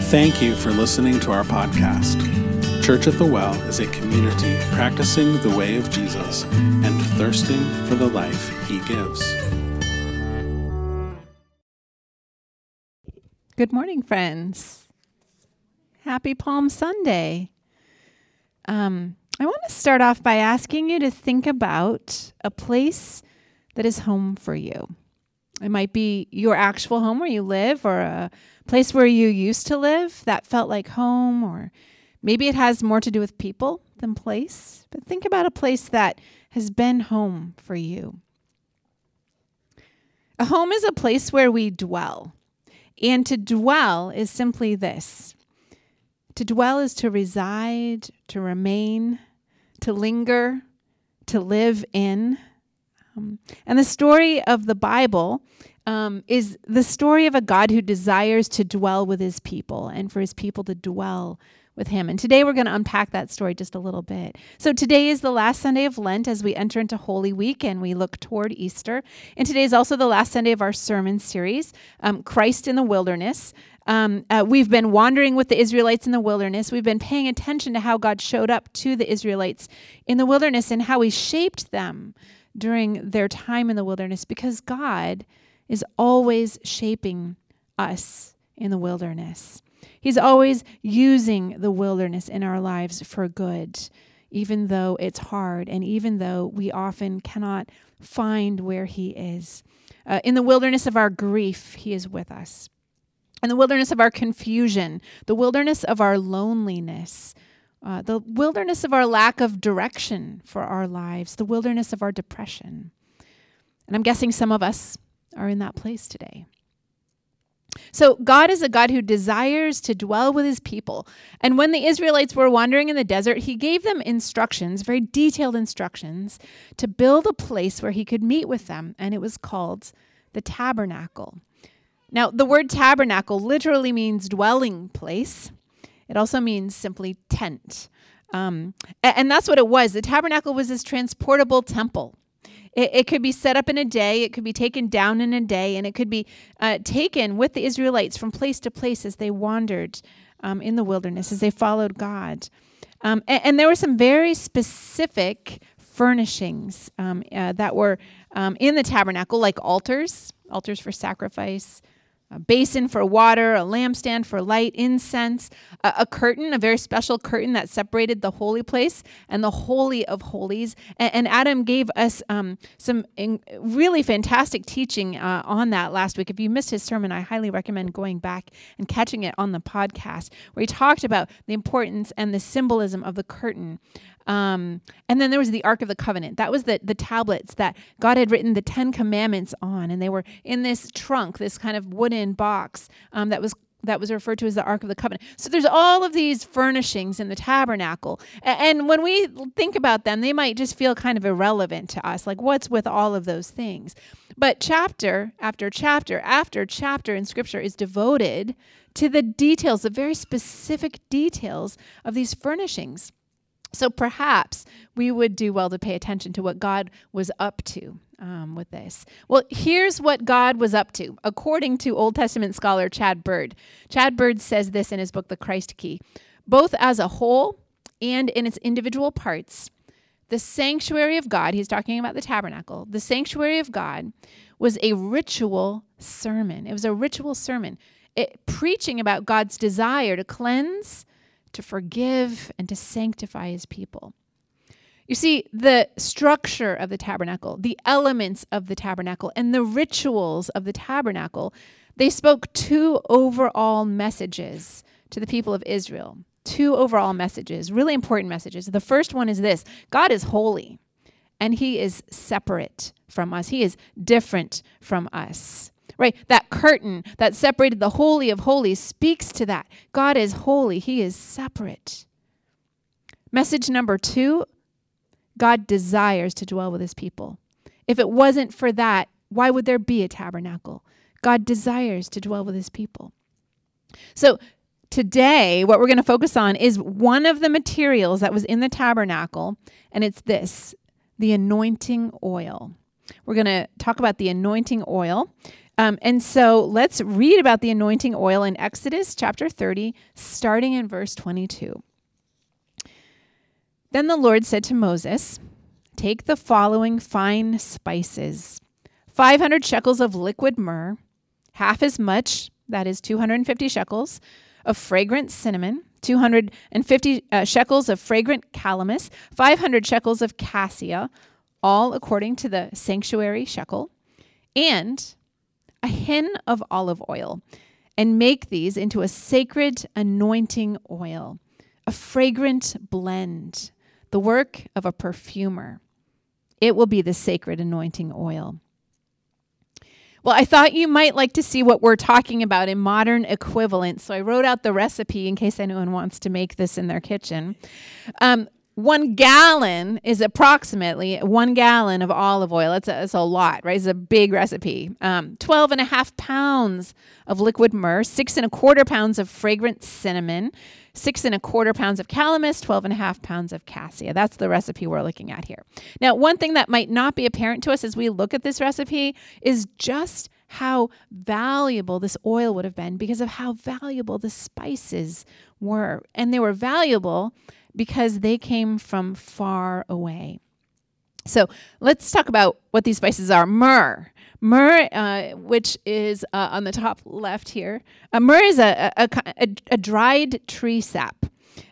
Thank you for listening to our podcast. Church at the Well is a community practicing the way of Jesus and thirsting for the life he gives. Good morning, friends. Happy Palm Sunday. I want to start off by asking you to think about a place that is home for you. It might be your actual home where you live, or a place where you used to live that felt like home, or maybe it has more to do with people than place. But think about a place that has been home for you. A home is a place where we dwell. And to dwell is simply this. To dwell is to reside, to remain, to linger, to live in. And the story of the Bible is the story of a God who desires to dwell with his people and for his people to dwell with him. And today we're going to unpack that story just a little bit. So today is the last Sunday of Lent as we enter into Holy Week and we look toward Easter. And today is also the last Sunday of our sermon series, Christ in the Wilderness. We've been wandering with the Israelites in the wilderness. We've been paying attention to how God showed up to the Israelites in the wilderness and how he shaped them during their time in the wilderness, because God is always shaping us in the wilderness. He's always using the wilderness in our lives for good, even though it's hard and even though we often cannot find where he is. In the wilderness of our grief, he is with us. In the wilderness of our confusion, the wilderness of our loneliness, the wilderness of our lack of direction for our lives, the wilderness of our depression. And I'm guessing some of us are in that place today. So God is a God who desires to dwell with his people. And when the Israelites were wandering in the desert, he gave them instructions, very detailed instructions, to build a place where he could meet with them. And it was called the tabernacle. Now, the word tabernacle literally means dwelling place. It also means simply tent. And that's what it was. The tabernacle was this transportable temple. It could be set up in a day. It could be taken down in a day. And it could be taken with the Israelites from place to place as they wandered in the wilderness, as they followed God. And there were some very specific furnishings that were in the tabernacle, like altars for sacrifice, a basin for water, a lampstand for light, incense, a curtain, a very special curtain that separated the holy place and the holy of holies. And Adam gave us some really fantastic teaching on that last week. If you missed his sermon, I highly recommend going back and catching it on the podcast, where he talked about the importance and the symbolism of the curtain. And then there was the Ark of the Covenant. That was the tablets that God had written the 10 Commandments on. And they were in this trunk, this kind of wooden box that was referred to as the Ark of the Covenant. So there's all of these furnishings in the tabernacle. And when we think about them, they might just feel kind of irrelevant to us. Like, what's with all of those things? But chapter after chapter after chapter in Scripture is devoted to the details, the very specific details of these furnishings. So perhaps we would do well to pay attention to what God was up to with this. Well, here's what God was up to, according to Old Testament scholar Chad Bird. Chad Bird says this in his book, The Christ Key. Both as a whole and in its individual parts, the sanctuary of God, he's talking about the tabernacle, the sanctuary of God was a ritual sermon. It was a ritual sermon, preaching about God's desire to cleanse, to forgive, and to sanctify his people. You see, the structure of the tabernacle, the elements of the tabernacle, and the rituals of the tabernacle, they spoke two overall messages to the people of Israel. Two overall messages, really important messages. The first one is this: God is holy, and he is separate from us. He is different from us. Right? That curtain that separated the Holy of Holies speaks to that. God is holy. He is separate. Message number 2, God desires to dwell with his people. If it wasn't for that, why would there be a tabernacle? God desires to dwell with his people. So today, what we're going to focus on is one of the materials that was in the tabernacle, and it's this, the anointing oil. We're going to talk about the anointing oil. And so let's read about the anointing oil in Exodus chapter 30, starting in verse 22. Then the Lord said to Moses, "Take the following fine spices, 500 shekels of liquid myrrh, half as much, that is 250 shekels, of fragrant cinnamon, 250 shekels of fragrant calamus, 500 shekels of cassia, all according to the sanctuary shekel, and a hin of olive oil, and make these into a sacred anointing oil, a fragrant blend, the work of a perfumer. It will be the sacred anointing oil." Well, I thought you might like to see what we're talking about in modern equivalents, so I wrote out the recipe in case anyone wants to make this in their kitchen. 1 gallon is approximately 1 gallon of olive oil. It's a lot, right? It's a big recipe. 12.5 pounds of liquid myrrh, 6.25 pounds of fragrant cinnamon, 6.25 pounds of calamus, 12.5 pounds of cassia. That's the recipe we're looking at here. Now, one thing that might not be apparent to us as we look at this recipe is just how valuable this oil would have been because of how valuable the spices were. And they were valuable because they came from far away. So let's talk about what these spices are. Myrrh. Myrrh, which is on the top left here. Myrrh is a dried tree sap,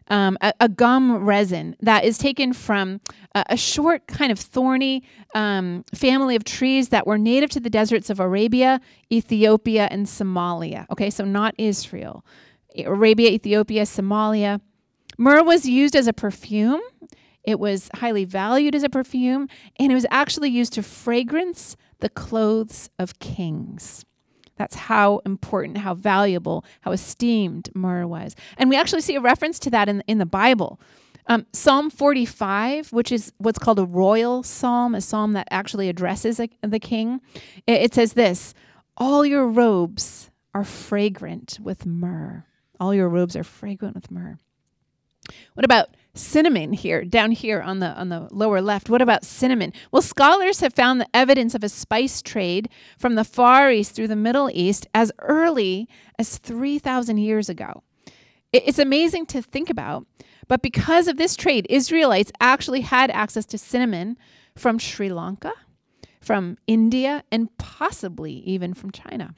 a gum resin that is taken from a short kind of thorny family of trees that were native to the deserts of Arabia, Ethiopia, and Somalia. Okay, so not Israel. Arabia, Ethiopia, Somalia. Myrrh was used as a perfume. It was highly valued as a perfume, and it was actually used to fragrance the clothes of kings. That's how important, how valuable, how esteemed myrrh was. And we actually see a reference to that in the Bible. Psalm 45, which is what's called a royal psalm, a psalm that actually addresses the king. It says this, "All your robes are fragrant with myrrh." All your robes are fragrant with myrrh. What about cinnamon here, down here on the lower left? What about cinnamon? Well, scholars have found the evidence of a spice trade from the Far East through the Middle East as early as 3,000 years ago. It's amazing to think about, but because of this trade, Israelites actually had access to cinnamon from Sri Lanka, from India, and possibly even from China.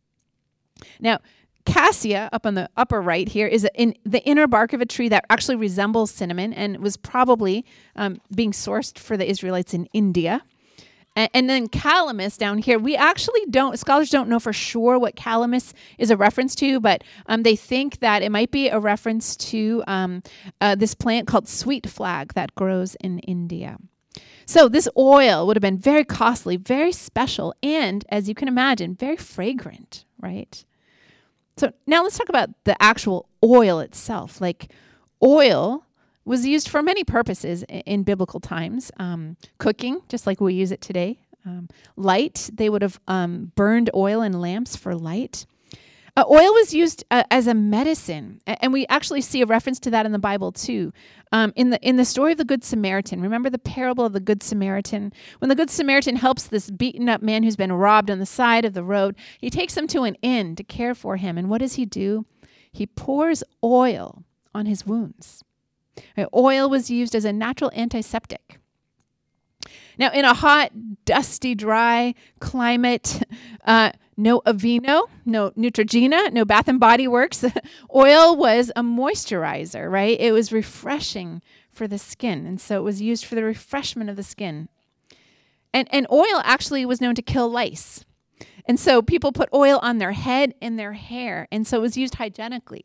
Now, cassia, up on the upper right here, is in the inner bark of a tree that actually resembles cinnamon and was probably being sourced for the Israelites in India. And then calamus down here, scholars don't know for sure what calamus is a reference to, but they think that it might be a reference to this plant called sweet flag that grows in India. So this oil would have been very costly, very special, and as you can imagine, very fragrant, right? So now let's talk about the actual oil itself. Like, oil was used for many purposes in biblical times. Cooking, just like we use it today. Light, they would have burned oil in lamps for light. Oil was used as a medicine, and we actually see a reference to that in the Bible too. In the story of the Good Samaritan, remember the parable of the Good Samaritan? When the Good Samaritan helps this beaten up man who's been robbed on the side of the road, he takes him to an inn to care for him. And what does he do? He pours oil on his wounds. Oil was used as a natural antiseptic. Now, in a hot, dusty, dry climate, no Aveeno, no Neutrogena, no Bath and Body Works. Oil was a moisturizer, right? It was refreshing for the skin, and so it was used for the refreshment of the skin. And oil actually was known to kill lice. And so people put oil on their head and their hair, and so it was used hygienically.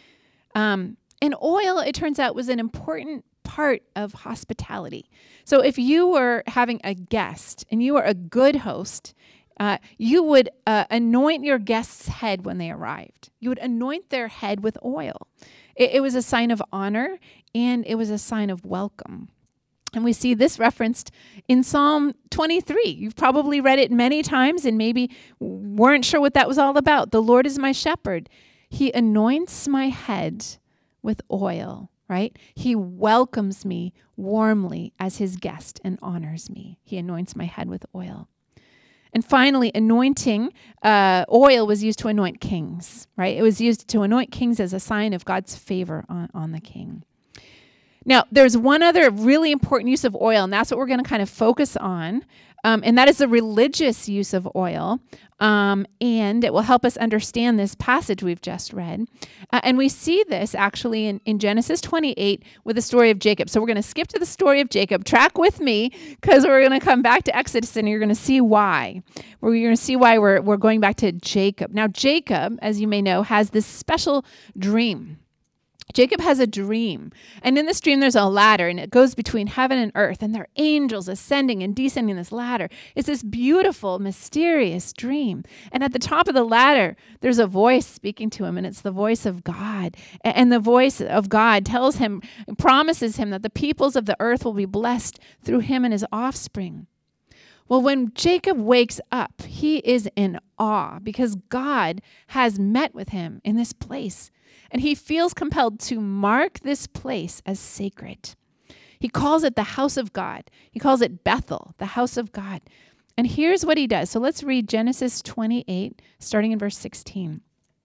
And oil, it turns out, was an important part of hospitality. So if you were having a guest and you were a good host, you would anoint your guest's head when they arrived. You would anoint their head with oil. It was a sign of honor, and it was a sign of welcome. And we see this referenced in Psalm 23. You've probably read it many times and maybe weren't sure what that was all about. The Lord is my shepherd. He anoints my head with oil, right? He welcomes me warmly as his guest and honors me. He anoints my head with oil. And finally, anointing oil was used to anoint kings, right? It was used to anoint kings as a sign of God's favor on the king. Now, there's one other really important use of oil, and that's what we're going to kind of focus on, and that is the religious use of oil, and it will help us understand this passage we've just read. And we see this actually in Genesis 28 with the story of Jacob. So we're going to skip to the story of Jacob. Track with me, because we're going to come back to Exodus, and you're going to see why. We're going to see why we're going back to Jacob. Now, Jacob, as you may know, has this special dream. Jacob has a dream, and in this dream there's a ladder, and it goes between heaven and earth, and there are angels ascending and descending this ladder. It's this beautiful, mysterious dream. And at the top of the ladder, there's a voice speaking to him, and it's the voice of God. And the voice of God tells him, promises him that the peoples of the earth will be blessed through him and his offspring. Well, when Jacob wakes up, he is in awe because God has met with him in this place. And he feels compelled to mark this place as sacred. He calls it the house of God. He calls it Bethel, the house of God. And here's what he does. So let's read Genesis 28, starting in verse 16.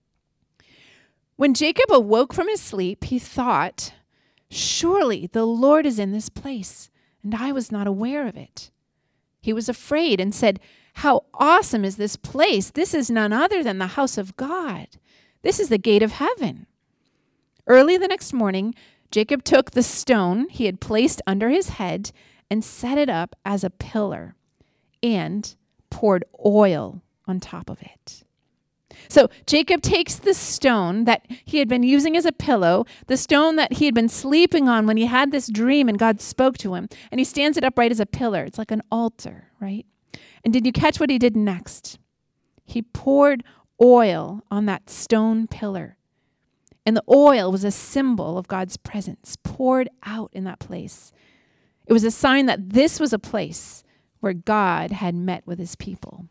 When Jacob awoke from his sleep, he thought, "Surely the Lord is in this place, and I was not aware of it." He was afraid and said, "How awesome is this place? This is none other than the house of God. This is the gate of heaven." Early the next morning, Jacob took the stone he had placed under his head and set it up as a pillar and poured oil on top of it. So Jacob takes the stone that he had been using as a pillow, the stone that he had been sleeping on when he had this dream and God spoke to him, and he stands it upright as a pillar. It's like an altar, right? And did you catch what he did next? He poured oil on that stone pillar. And the oil was a symbol of God's presence poured out in that place. It was a sign that this was a place where God had met with his people.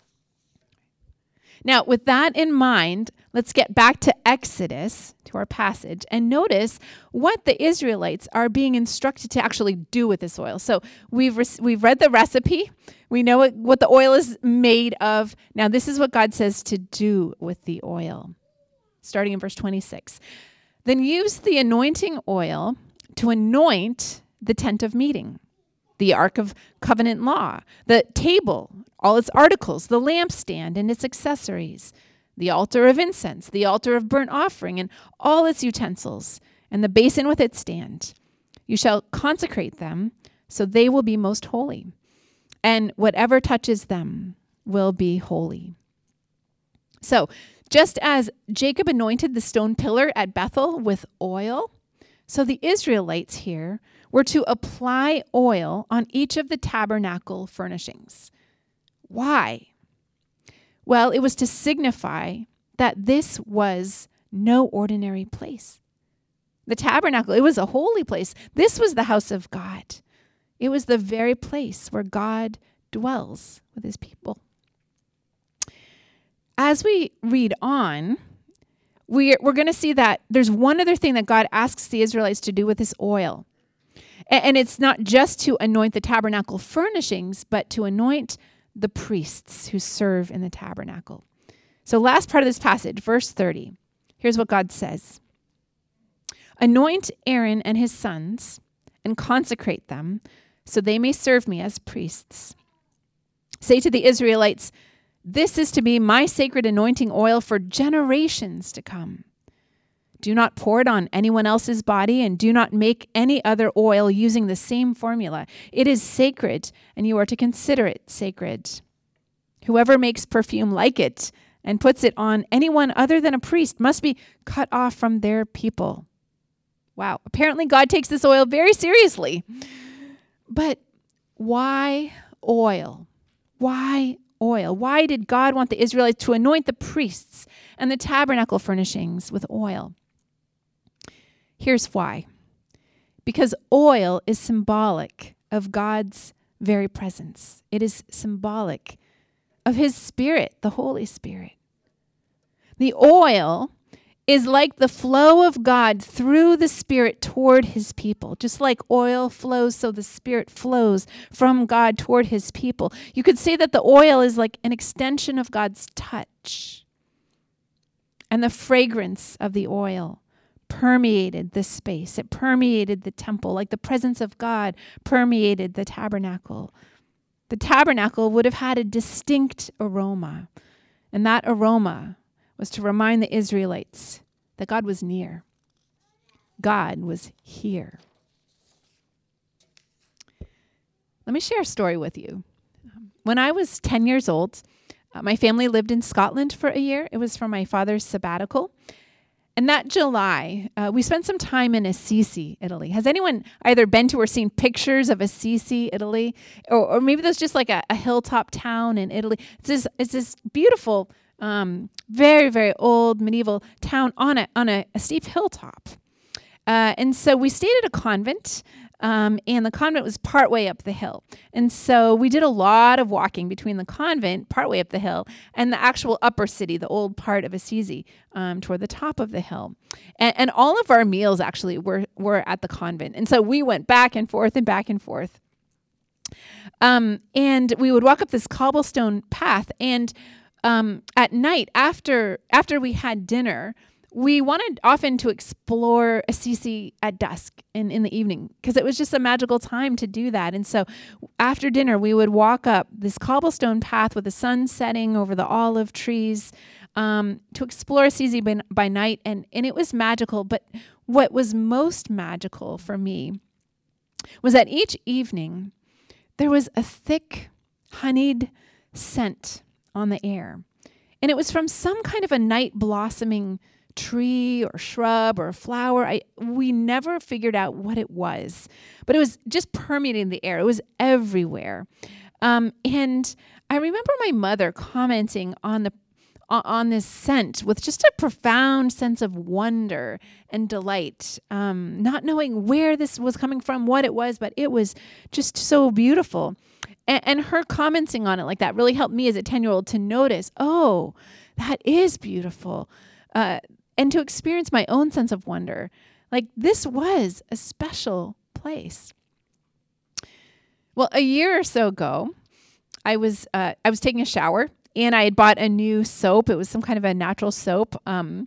Now, with that in mind, let's get back to Exodus, to our passage, and notice what the Israelites are being instructed to actually do with this oil. So we've read the recipe. We know what the oil is made of. Now, this is what God says to do with the oil. Starting in verse 26. Then use the anointing oil to anoint the tent of meeting, the ark of covenant law, the table, all its articles, the lampstand and its accessories, the altar of incense, the altar of burnt offering and all its utensils, and the basin with its stand. You shall consecrate them so they will be most holy, and whatever touches them will be holy. So, just as Jacob anointed the stone pillar at Bethel with oil, so the Israelites here were to apply oil on each of the tabernacle furnishings. Why? Well, it was to signify that this was no ordinary place. The tabernacle, it was a holy place. This was the house of God. It was the very place where God dwells with his people. As we read on, we're going to see that there's one other thing that God asks the Israelites to do with this oil. And it's not just to anoint the tabernacle furnishings, but to anoint the priests who serve in the tabernacle. So last part of this passage, verse 30, here's what God says. Anoint Aaron and his sons and consecrate them so they may serve me as priests. Say to the Israelites, this is to be my sacred anointing oil for generations to come. Do not pour it on anyone else's body and do not make any other oil using the same formula. It is sacred and you are to consider it sacred. Whoever makes perfume like it and puts it on anyone other than a priest must be cut off from their people. Wow, apparently God takes this oil very seriously. But why oil? Why oil? Why did God want the Israelites to anoint the priests and the tabernacle furnishings with oil? Here's why. Because oil is symbolic of God's very presence. It is symbolic of his Spirit, the Holy Spirit. The oil is like the flow of God through the Spirit toward his people. Just like oil flows, so the Spirit flows from God toward his people. You could say that the oil is like an extension of God's touch. And the fragrance of the oil permeated the space. It permeated the temple, like the presence of God permeated the tabernacle. The tabernacle would have had a distinct aroma, and that aroma was to remind the Israelites that God was near. God was here. Let me share a story with you. When I was 10 years old, my family lived in Scotland for a year. It was for my father's sabbatical. And that July, we spent some time in Assisi, Italy. Has anyone either been to or seen pictures of Assisi, Italy? Or maybe there's just like a hilltop town in Italy. It's this beautiful, very, very old medieval town on a steep hilltop. And so we stayed at a convent, and the convent was partway up the hill. And so we did a lot of walking between the convent, partway up the hill, and the actual upper city, the old part of Assisi, toward the top of the hill. And all of our meals actually were at the convent. And so we went back and forth and back and forth. And we would walk up this cobblestone path. And at night, after we had dinner, we wanted often to explore Assisi at dusk in the evening because it was just a magical time to do that. And so after dinner, we would walk up this cobblestone path with the sun setting over the olive trees to explore Assisi by night. And it was magical. But what was most magical for me was that each evening there was a thick, honeyed scent on the air. And it was from some kind of a night blossoming tree or shrub or flower. We never figured out what it was, but it was just permeating the air. It was everywhere. And I remember my mother commenting on this scent with just a profound sense of wonder and delight, not knowing where this was coming from, what it was, but it was just so beautiful. And her commenting on it like that really helped me as a 10-year-old to notice, oh, that is beautiful. And to experience my own sense of wonder. Like, this was a special place. Well, a year or so ago, I was taking a shower, and I had bought a new soap. It was some kind of a natural soap. And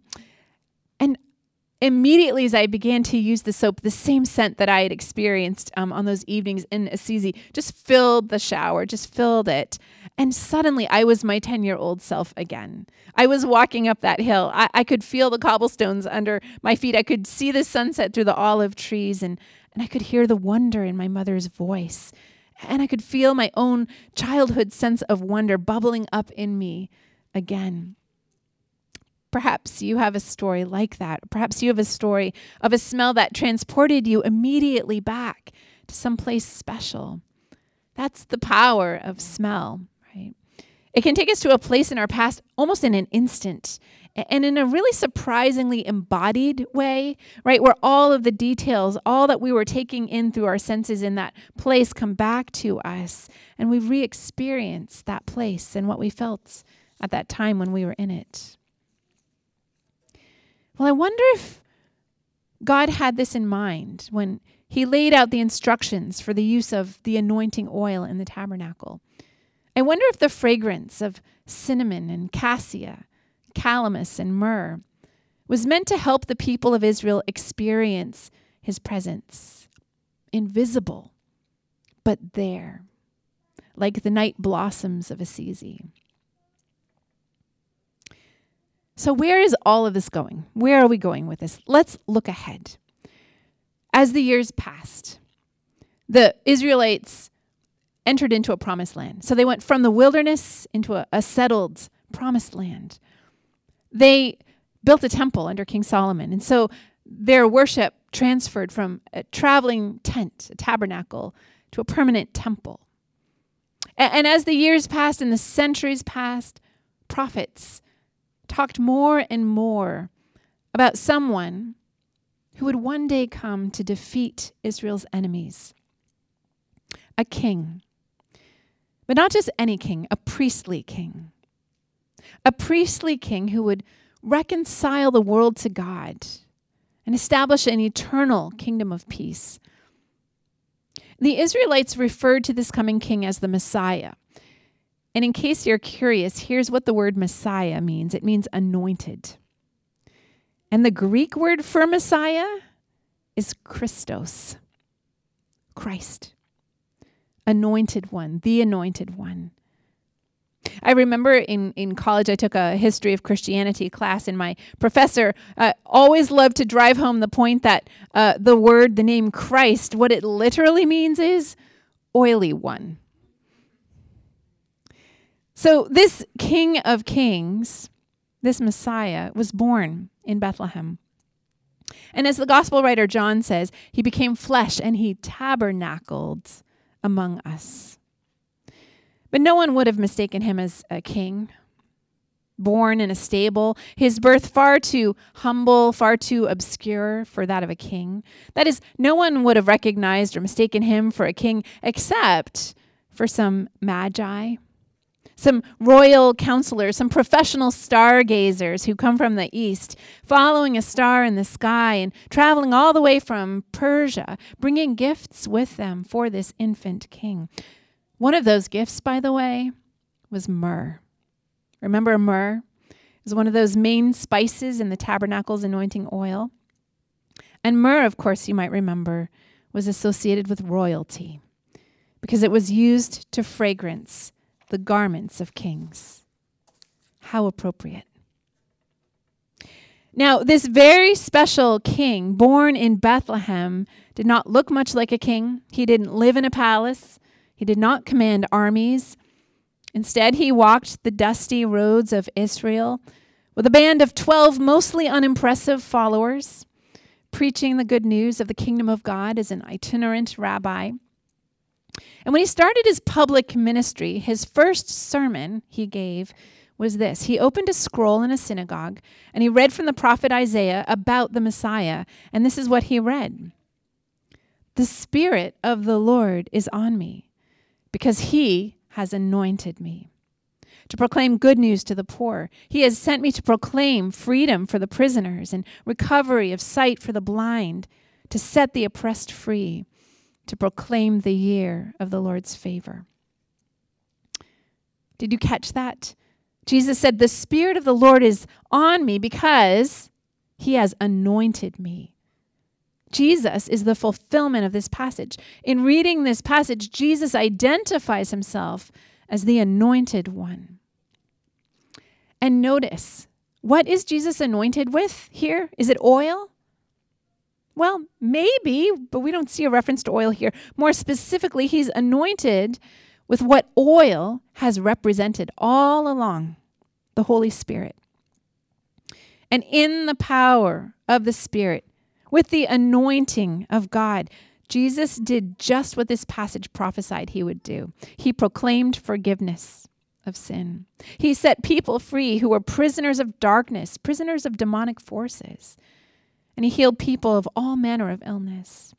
immediately as I began to use the soap, the same scent that I had experienced on those evenings in Assisi just filled the shower, just filled it. And suddenly I was my 10-year-old self again. I was walking up that hill. I could feel the cobblestones under my feet. I could see the sunset through the olive trees, and I could hear the wonder in my mother's voice. And I could feel my own childhood sense of wonder bubbling up in me again. Perhaps you have a story like that. Perhaps you have a story of a smell that transported you immediately back to someplace special. That's the power of smell, right? It can take us to a place in our past almost in an instant, and in a really surprisingly embodied way, right? Where all of the details, all that we were taking in through our senses in that place come back to us, and we re-experience that place and what we felt at that time when we were in it. Well, I wonder if God had this in mind when he laid out the instructions for the use of the anointing oil in the tabernacle. I wonder if the fragrance of cinnamon and cassia, calamus and myrrh was meant to help the people of Israel experience his presence, invisible, but there, like the night blossoms of Assisi. So where is all of this going? Where are we going with this? Let's look ahead. As the years passed, the Israelites entered into a promised land. So they went from the wilderness into a settled promised land. They built a temple under King Solomon. And so their worship transferred from a traveling tent, a tabernacle, to a permanent temple. And as the years passed and the centuries passed, prophets talked more and more about someone who would one day come to defeat Israel's enemies. A king. But not just any king, a priestly king. A priestly king who would reconcile the world to God and establish an eternal kingdom of peace. The Israelites referred to this coming king as the Messiah. And in case you're curious, here's what the word Messiah means. It means anointed. And the Greek word for Messiah is Christos, Christ, anointed one, the anointed one. I remember in college, I took a history of Christianity class, and my professor always loved to drive home the point that the name Christ, what it literally means is oily one. So this King of Kings, this Messiah, was born in Bethlehem. And as the gospel writer John says, he became flesh and he tabernacled among us. But no one would have mistaken him as a king, born in a stable, his birth far too humble, far too obscure for that of a king. That is, no one would have recognized or mistaken him for a king except for some magi, some royal counselors, some professional stargazers who come from the east, following a star in the sky and traveling all the way from Persia, bringing gifts with them for this infant king. One of those gifts, by the way, was myrrh. Remember myrrh? It was one of those main spices in the tabernacle's anointing oil. And myrrh, of course, you might remember, was associated with royalty because it was used to fragrance the garments of kings. How appropriate. Now, this very special king, born in Bethlehem, did not look much like a king. He didn't live in a palace. He did not command armies. Instead, he walked the dusty roads of Israel with a band of 12 mostly unimpressive followers, preaching the good news of the kingdom of God as an itinerant rabbi. And when he started his public ministry, his first sermon he gave was this. He opened a scroll in a synagogue, and he read from the prophet Isaiah about the Messiah. And this is what he read. "The Spirit of the Lord is on me, because he has anointed me to proclaim good news to the poor. He has sent me to proclaim freedom for the prisoners and recovery of sight for the blind, to set the oppressed free, to proclaim the year of the Lord's favor." Did you catch that? Jesus said, "The Spirit of the Lord is on me because he has anointed me." Jesus is the fulfillment of this passage. In reading this passage, Jesus identifies himself as the anointed one. And notice, what is Jesus anointed with here? Is it oil? Well, maybe, but we don't see a reference to oil here. More specifically, he's anointed with what oil has represented all along, the Holy Spirit. And in the power of the Spirit, with the anointing of God, Jesus did just what this passage prophesied he would do. He proclaimed forgiveness of sin. He set people free who were prisoners of darkness, prisoners of demonic forces. And he healed people of all manner of illness.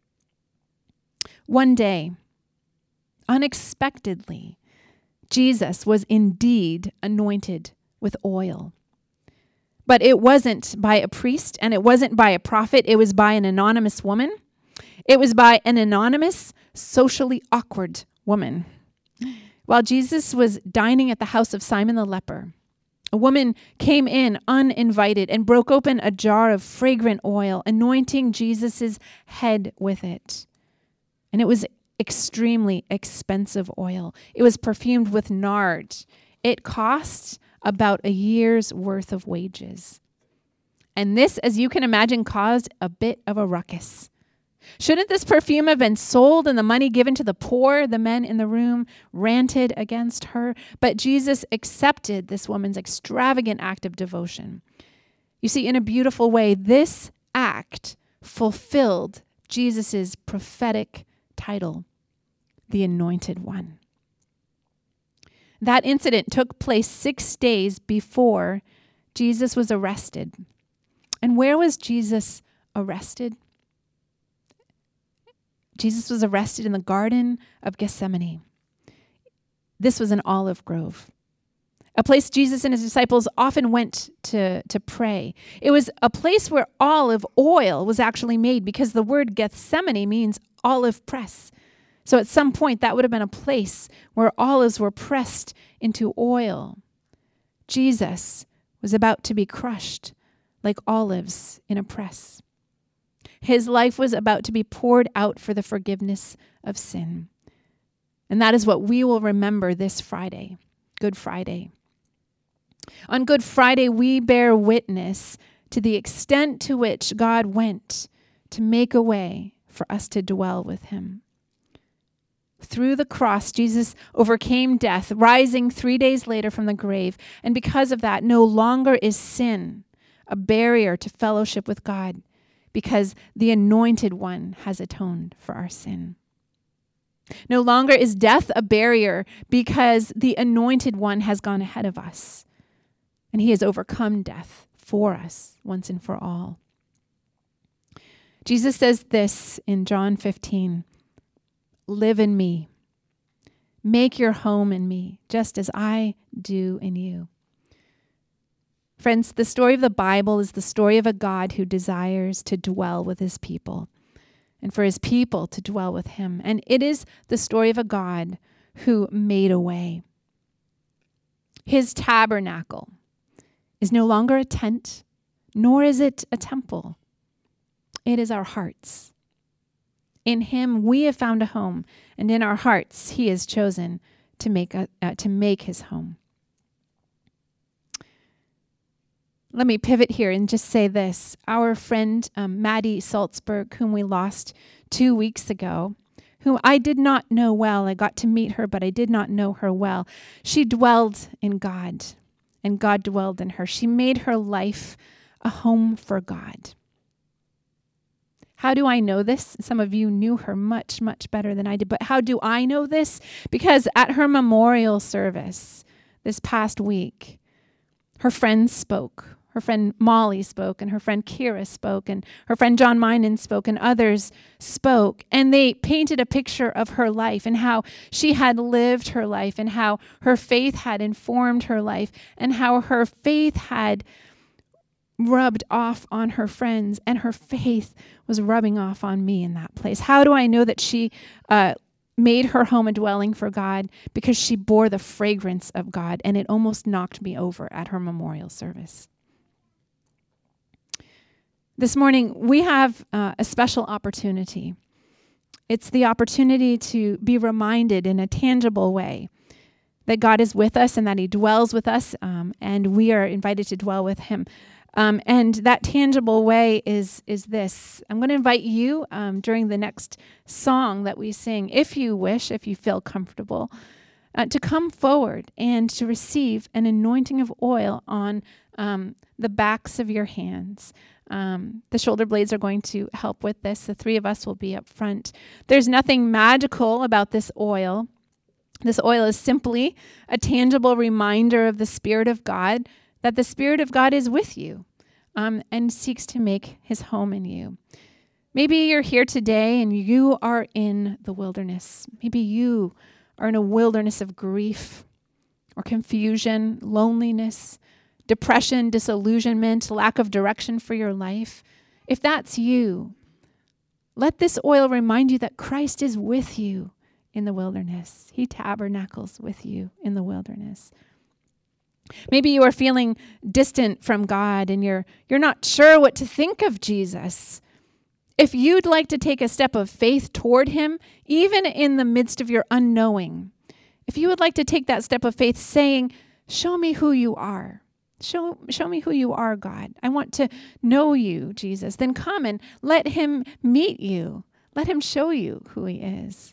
One day, unexpectedly, Jesus was indeed anointed with oil. But it wasn't by a priest, and it wasn't by a prophet. It was by an anonymous woman. It was by an anonymous, socially awkward woman. While Jesus was dining at the house of Simon the leper, a woman came in uninvited and broke open a jar of fragrant oil, anointing Jesus' head with it. And it was extremely expensive oil. It was perfumed with nard. It cost about a year's worth of wages. And this, as you can imagine, caused a bit of a ruckus. Shouldn't this perfume have been sold and the money given to the poor? The men in the room ranted against her. But Jesus accepted this woman's extravagant act of devotion. You see, in a beautiful way, this act fulfilled Jesus' prophetic title, the Anointed One. That incident took place 6 days before Jesus was arrested. And where was Jesus arrested? Jesus was arrested in the Garden of Gethsemane. This was an olive grove. a place Jesus and his disciples often went to pray. It was a place where olive oil was actually made, because the word Gethsemane means olive press. So at some point, that would have been a place where olives were pressed into oil. Jesus was about to be crushed like olives in a press. His life was about to be poured out for the forgiveness of sin. And that is what we will remember this Friday, Good Friday. On Good Friday, we bear witness to the extent to which God went to make a way for us to dwell with him. Through the cross, Jesus overcame death, rising 3 days later from the grave. And because of that, no longer is sin a barrier to fellowship with God, because the Anointed One has atoned for our sin. No longer is death a barrier, because the Anointed One has gone ahead of us, and he has overcome death for us once and for all. Jesus says this in John 15, "Live in me. Make your home in me, just as I do in you." Friends, the story of the Bible is the story of a God who desires to dwell with his people, and for his people to dwell with him. And it is the story of a God who made a way. His tabernacle is no longer a tent, nor is it a temple. It is our hearts. In him we have found a home, and in our hearts he has chosen to make his home. Let me pivot here and just say this. Our friend Maddie Salzberg, whom we lost 2 weeks ago, whom I did not know well. I got to meet her, but I did not know her well. She dwelled in God, and God dwelled in her. She made her life a home for God. How do I know this? Some of you knew her much, much better than I did. But how do I know this? Because at her memorial service this past week, her friends spoke. Her friend Molly spoke, and her friend Kira spoke, and her friend John Minen spoke, and others spoke. And they painted a picture of her life and how she had lived her life, and how her faith had informed her life, and how her faith had rubbed off on her friends, and her faith was rubbing off on me in that place. How do I know that she made her home a dwelling for God? Because she bore the fragrance of God, and it almost knocked me over at her memorial service. This morning, we have a special opportunity. It's the opportunity to be reminded in a tangible way that God is with us and that he dwells with us, and we are invited to dwell with him. And that tangible way is this. I'm going to invite you during the next song that we sing, if you wish, if you feel comfortable, to come forward and to receive an anointing of oil on the backs of your hands. The shoulder blades are going to help with this. The three of us will be up front. There's nothing magical about this oil. This oil is simply a tangible reminder of the Spirit of God, that the Spirit of God is with you and seeks to make his home in you. Maybe you're here today and you are in the wilderness. Maybe you are in a wilderness of grief or confusion, loneliness, depression, disillusionment, lack of direction for your life. If that's you, let this oil remind you that Christ is with you in the wilderness. He tabernacles with you in the wilderness. Maybe you are feeling distant from God and you're not sure what to think of Jesus. If you'd like to take a step of faith toward him, even in the midst of your unknowing, if you would like to take that step of faith saying, show me who you are. Show me who you are, God. I want to know you, Jesus. Then come and let him meet you. Let him show you who he is.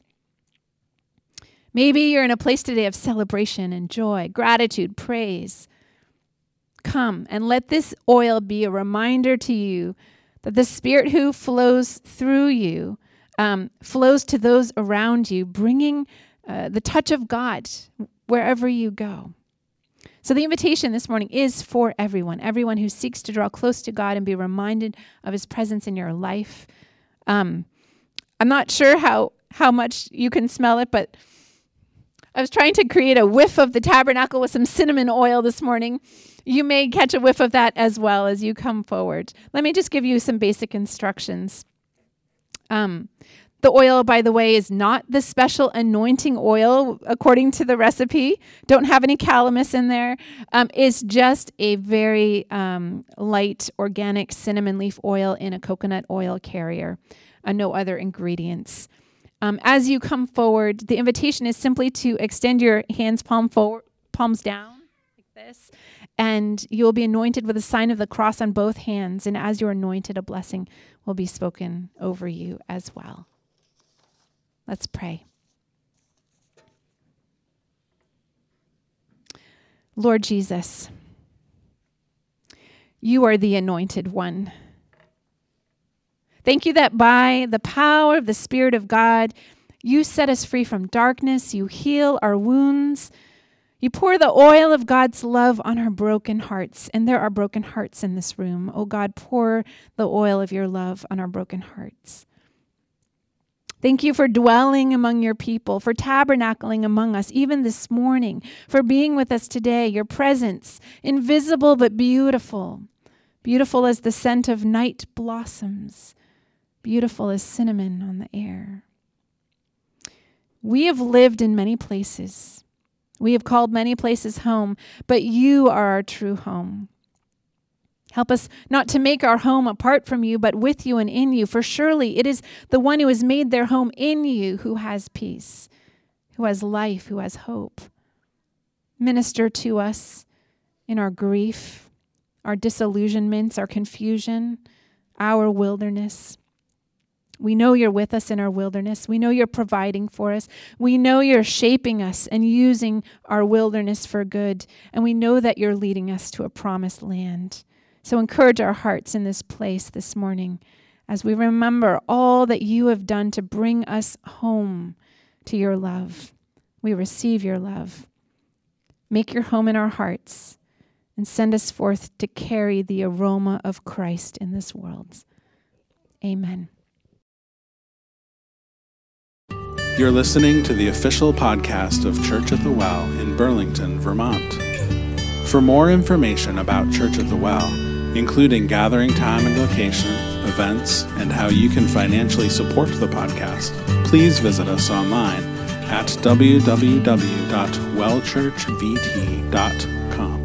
Maybe you're in a place today of celebration and joy, gratitude, praise. Come and let this oil be a reminder to you that the Spirit who flows through you flows to those around you, bringing the touch of God wherever you go. So the invitation this morning is for everyone who seeks to draw close to God and be reminded of his presence in your life. I'm not sure how much you can smell it, but I was trying to create a whiff of the tabernacle with some cinnamon oil this morning. You may catch a whiff of that as well as you come forward. Let me just give you some basic instructions. The oil, by the way, is not the special anointing oil according to the recipe. Don't have any calamus in there. It's just a very light organic cinnamon leaf oil in a coconut oil carrier. No other ingredients. As you come forward, the invitation is simply to extend your hands palms down like this, and you will be anointed with a sign of the cross on both hands. And as you're anointed, a blessing will be spoken over you as well. Let's pray. Lord Jesus, you are the anointed one. Thank you that by the power of the Spirit of God, you set us free from darkness, you heal our wounds, you pour the oil of God's love on our broken hearts, and there are broken hearts in this room. Oh God, pour the oil of your love on our broken hearts. Thank you for dwelling among your people, for tabernacling among us, even this morning, for being with us today, your presence, invisible but beautiful, beautiful as the scent of night blossoms, beautiful as cinnamon on the air. We have lived in many places. We have called many places home, but you are our true home. Help us not to make our home apart from you, but with you and in you. For surely it is the one who has made their home in you who has peace, who has life, who has hope. Minister to us in our grief, our disillusionments, our confusion, our wilderness. We know you're with us in our wilderness. We know you're providing for us. We know you're shaping us and using our wilderness for good. And we know that you're leading us to a promised land. So encourage our hearts in this place this morning as we remember all that you have done to bring us home to your love. We receive your love. Make your home in our hearts and send us forth to carry the aroma of Christ in this world. Amen. You're listening to the official podcast of Church at the Well in Burlington, Vermont. For more information about Church at the Well, including gathering time and location, events, and how you can financially support the podcast, please visit us online at www.wellchurchvt.com.